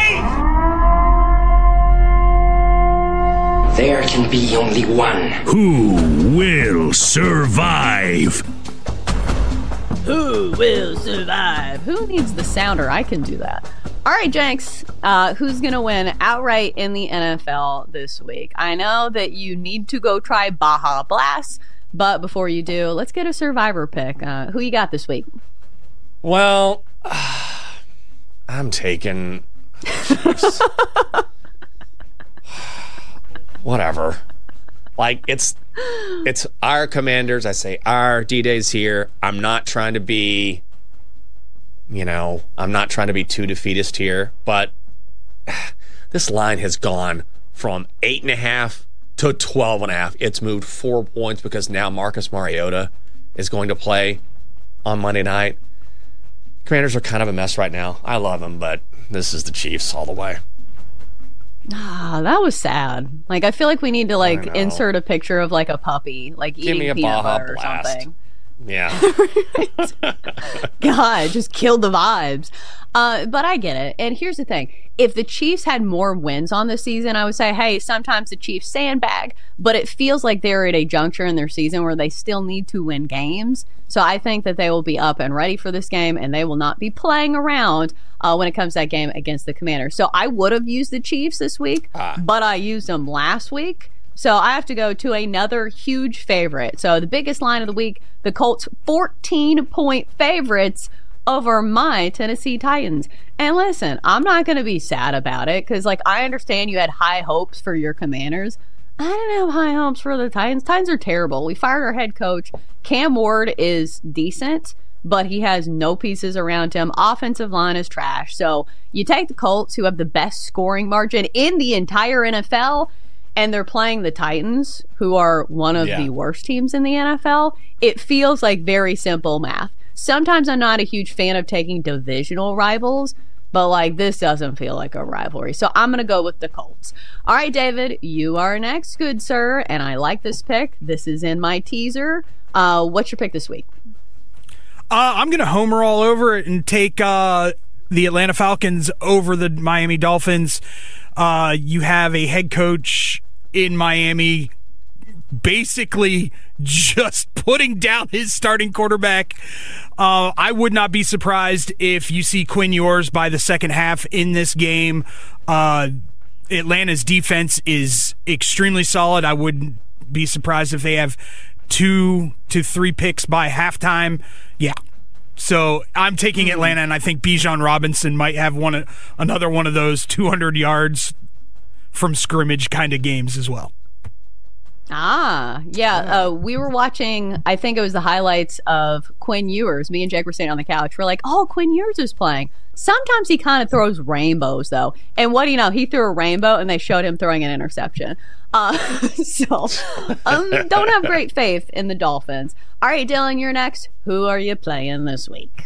S16: leaves.
S17: There can be only one.
S18: Who will survive?
S8: Who will survive? Who needs the sounder? I can do that. All right, Jenks, uh, who's going to win outright in the N F L this week? I know that you need to go try Baja Blast, but before you do, let's get a Survivor pick. Uh, who you got this week?
S9: Well, uh, I'm taking Chiefs. Whatever. Like, it's it's our Commanders. I say our D-Day's here. I'm not trying to be, you know, I'm not trying to be too defeatist here, but this line has gone from eight and a half to twelve and a half. It's moved four points because now Marcus Mariota is going to play on Monday night. Commanders are kind of a mess right now. I love them, but this is the Chiefs all the way.
S8: Ah, that was sad. Like, I feel like we need to like insert a picture of like a puppy, like
S9: Give
S8: eating
S9: me a
S8: peanut
S9: Baja
S8: butter
S9: Blast.
S8: or something.
S9: Yeah.
S8: God, just killed the vibes. Uh, but I get it. And here's the thing. If the Chiefs had more wins on this season, I would say, hey, sometimes the Chiefs sandbag, but it feels like they're at a juncture in their season where they still need to win games. So I think that they will be up and ready for this game, and they will not be playing around uh, when it comes to that game against the Commanders. So I would have used the Chiefs this week, ah. but I used them last week. So I have to go to another huge favorite. So the biggest line of the week, the Colts fourteen-point favorites over my Tennessee Titans. And listen, I'm not going to be sad about it because, like, I understand you had high hopes for your Commanders. I don't have high hopes for the Titans. Titans are terrible. We fired our head coach. Cam Ward is decent, but he has no pieces around him. Offensive line is trash. So you take the Colts, who have the best scoring margin in the entire N F L, and they're playing the Titans, who are one of yeah. the worst teams in the N F L. It feels like very simple math. Sometimes I'm not a huge fan of taking divisional rivals, but like this doesn't feel like a rivalry. So I'm going to go with the Colts. All right, David, you are next, good sir. And I like this pick. This is in my teaser. Uh, what's your pick this week?
S19: Uh, I'm going to homer all over it and take uh, the Atlanta Falcons over the Miami Dolphins. Uh, you have a head coach in Miami basically just putting down his starting quarterback. Uh, I would not be surprised if you see Quinn Ewers by the second half in this game. Uh, Atlanta's defense is extremely solid. I would be surprised if they have two to three picks by halftime. Yeah. So I'm taking Atlanta, and I think Bijan Robinson might have one another one of those two hundred yards from scrimmage kind of games as well.
S8: Ah, yeah. Uh, we were watching, I think it was the highlights of Quinn Ewers. Me and Jake were sitting on the couch. We're like, oh, Quinn Ewers is playing. Sometimes he kind of throws rainbows, though. And what do you know? He threw a rainbow, and they showed him throwing an interception. Uh, so, um, don't have great faith in the Dolphins. All right, Dylan, you're next. Who are you playing this week?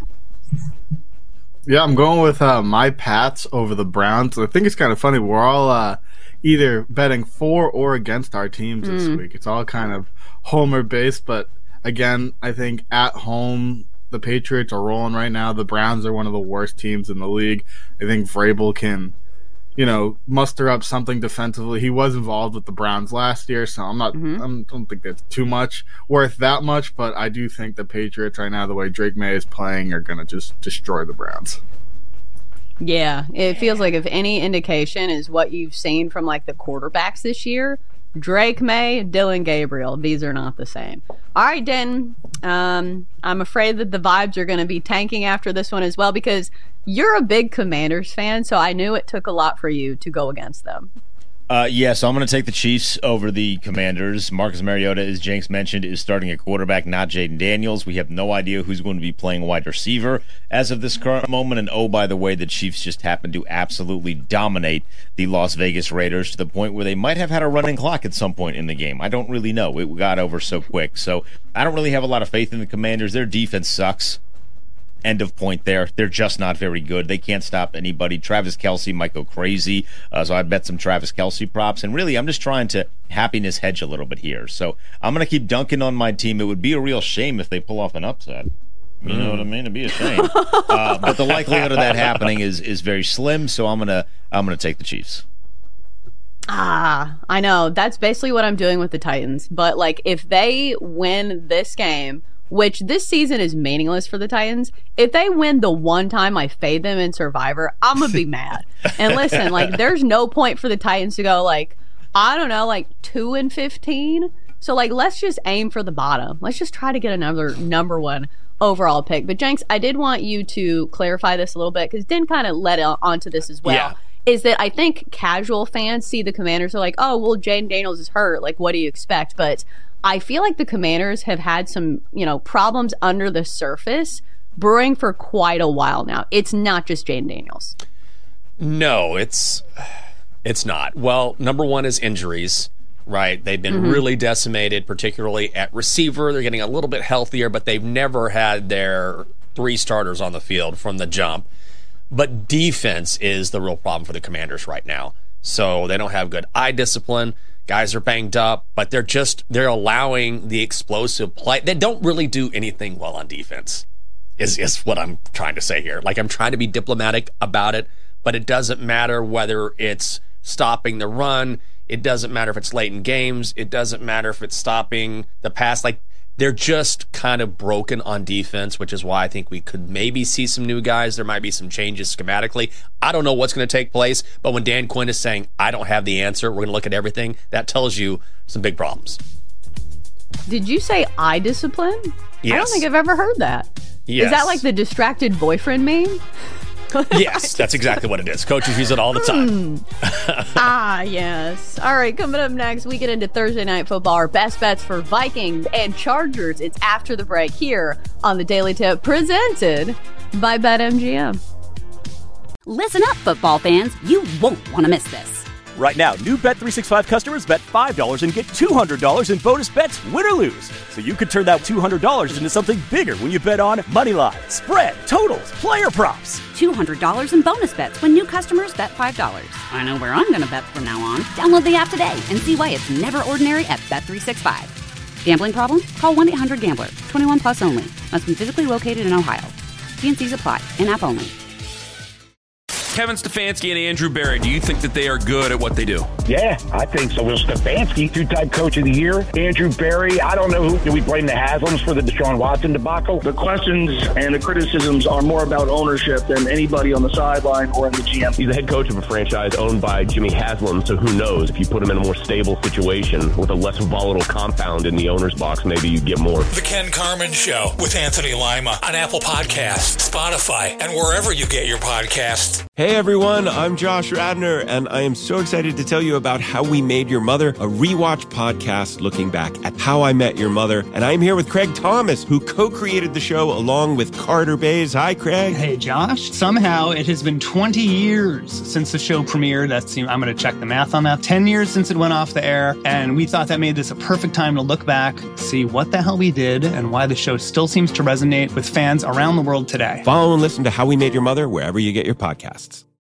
S20: Yeah, I'm going with uh, my Pats over the Browns. I think it's kind of funny. We're all uh, either betting for or against our teams this
S8: Mm.
S20: week. It's all kind of homer-based, but again, I think at home, the Patriots are rolling right now. The Browns are one of the worst teams in the league. I think Vrabel can, you know, muster up something defensively. He was involved with the Browns last year, so I'm not.
S8: Mm-hmm.
S20: I'm, I don't think that's too much worth that much. But I do think the Patriots right now, the way Drake May is playing, are going to just destroy the Browns.
S8: Yeah, it feels like if any indication is what you've seen from like the quarterbacks this year, Drake May, Dylan Gabriel, these are not the same. All right, Den, um, I'm afraid that the vibes are going to be tanking after this one as well because you're a big Commanders fan, so I knew it took a lot for you to go against them.
S15: Uh, yeah, so I'm going to take the Chiefs over the Commanders. Marcus Mariota, as Jenks mentioned, is starting at quarterback, not Jaden Daniels. We have no idea who's going to be playing wide receiver as of this current moment. And oh, by the way, the Chiefs just happened to absolutely dominate the Las Vegas Raiders to the point where they might have had a running clock at some point in the game. I don't really know. It got over so quick. So I don't really have a lot of faith in the Commanders. Their defense sucks. End of point there. They're just not very good. They can't stop anybody. Travis Kelce might go crazy. Uh, so I bet some Travis Kelce props. And really, I'm just trying to happiness hedge a little bit here. So I'm going to keep dunking on my team. It would be a real shame if they pull off an upset. You know what I mean? It'd be a shame. uh, but the likelihood of that happening is is very slim. So I'm gonna I'm gonna take the Chiefs.
S8: Ah, I know. That's basically what I'm doing with the Titans. But like, if they win this game, which this season is meaningless for the Titans, if they win the one time I fade them in Survivor, I'm going to be mad. And listen, like, there's no point for the Titans to go, like, I don't know, like, two and fifteen. So, like, let's just aim for the bottom. Let's just try to get another number one overall pick. But, Jenks, I did want you to clarify this a little bit, because Den kind of led onto this as well.
S9: Yeah.
S8: Is that I think casual fans see the Commanders are like, oh, well, Jaden Daniels is hurt. Like, what do you expect? But I feel like the Commanders have had some, you know, problems under the surface brewing for quite a while now. It's not just Jaden Daniels.
S9: No, it's it's not. Well, number one is injuries, right? They've been
S8: Mm-hmm.
S9: really decimated, particularly at receiver. They're getting a little bit healthier, but they've never had their three starters on the field from the jump. But defense is the real problem for the Commanders right now. So they don't have good eye discipline. Guys are banged up, but they're just they're allowing the explosive play. They don't really do anything well on defense, is, is what I'm trying to say here. Like, I'm trying to be diplomatic about it, but it doesn't matter whether it's stopping the run. It doesn't matter if it's late in games. It doesn't matter if it's stopping the pass. Like, they're just kind of broken on defense, which is why I think we could maybe see some new guys. There might be some changes schematically. I don't know what's going to take place, but when Dan Quinn is saying, I don't have the answer, we're going to look at everything, that tells you some big problems.
S8: Did you say eye discipline?
S9: Yes.
S8: I don't think I've ever heard that.
S9: Yes.
S8: Is that like the distracted boyfriend meme?
S9: Yes, that's exactly what it is. Coaches use it all the time.
S8: Ah, yes. All right, coming up next, we get into Thursday Night Football, our best bets for Vikings and Chargers. It's after the break here on the Daily Tip, presented by BetMGM.
S1: Listen up, football fans. You won't want to miss this.
S2: Right now, new Bet three sixty-five customers bet five dollars and get two hundred dollars in bonus bets, win or lose. So you could turn that two hundred dollars into something bigger when you bet on money line, spread, totals, player props.
S1: two hundred dollars in bonus bets when new customers bet five dollars. I know where I'm going to bet from now on. Download the app today and see why it's never ordinary at Bet three sixty-five. Gambling problem? Call one eight hundred gambler. twenty-one plus only. Must be physically located in Ohio. T and C's apply. In-app only.
S3: Kevin Stefanski and Andrew Berry, do you think that they are good at what they do?
S12: Yeah, I think so. Will Stefanski, two-time coach of the year. Andrew Berry, I don't know who. Do we blame the Haslams for the Deshaun Watson debacle?
S13: The questions and the criticisms are more about ownership than anybody on the sideline or in the G M.
S14: He's the head coach of a franchise owned by Jimmy Haslam, so who knows? If you put him in a more stable situation with a less volatile compound in the owner's box, maybe you get more.
S5: The Ken Carman Show with Anthony Lima on Apple Podcasts, Spotify, and wherever you get your podcasts.
S6: Hey everyone, I'm Josh Radnor, and I am so excited to tell you about How We Made Your Mother, a rewatch podcast looking back at How I Met Your Mother. And I'm here with Craig Thomas, who co-created the show along with Carter Bays. Hi, Craig.
S7: Hey, Josh. Somehow it has been twenty years since the show premiered. That's, I'm going to check the math on that. ten years since it went off the air, and we thought that made this a perfect time to look back, see what the hell we did, and why the show still seems to resonate with fans around the world today.
S6: Follow and listen to How We Made Your Mother wherever you get your podcasts.